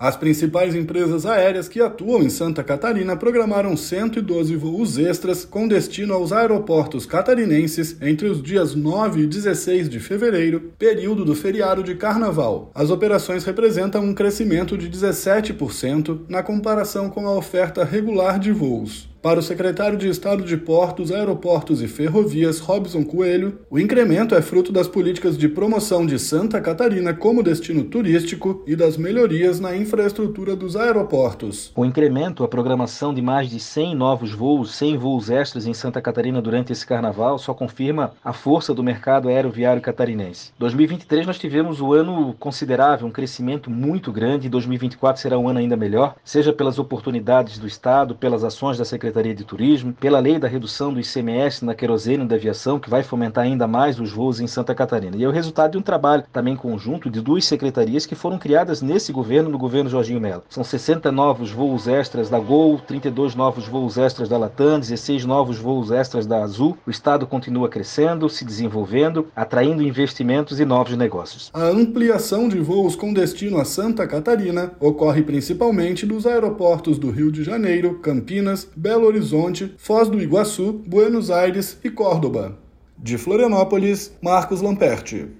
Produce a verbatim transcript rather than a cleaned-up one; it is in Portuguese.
As principais empresas aéreas que atuam em Santa Catarina programaram cento e doze voos extras com destino aos aeroportos catarinenses entre os dias nove e dezesseis de fevereiro, período do feriado de Carnaval. As operações representam um crescimento de dezessete por cento na comparação com a oferta regular de voos. Para o secretário de Estado de Portos, Aeroportos e Ferrovias, Robson Coelho, o incremento é fruto das políticas de promoção de Santa Catarina como destino turístico e das melhorias na infraestrutura dos aeroportos. O incremento, a programação de mais de cem novos voos, cem voos extras em Santa Catarina durante esse carnaval, só confirma a força do mercado aeroviário catarinense. dois mil e vinte e três nós tivemos um ano considerável, um crescimento muito grande, e dois mil e vinte e quatro será um ano ainda melhor, seja pelas oportunidades do Estado, pelas ações da Secretaria de Turismo, pela lei da redução do I C M S na querosene da aviação, que vai fomentar ainda mais os voos em Santa Catarina. E é o resultado de um trabalho também conjunto de duas secretarias que foram criadas nesse governo, no governo Jorginho Mello. São sessenta novos voos extras da Gol, trinta e dois novos voos extras da Latam, dezesseis novos voos extras da Azul. O Estado continua crescendo, se desenvolvendo, atraindo investimentos e novos negócios. A ampliação de voos com destino a Santa Catarina ocorre principalmente dos aeroportos do Rio de Janeiro, Campinas, Belo Horizonte, Foz do Iguaçu, Buenos Aires e Córdoba. De Florianópolis, Marcos Lamperti.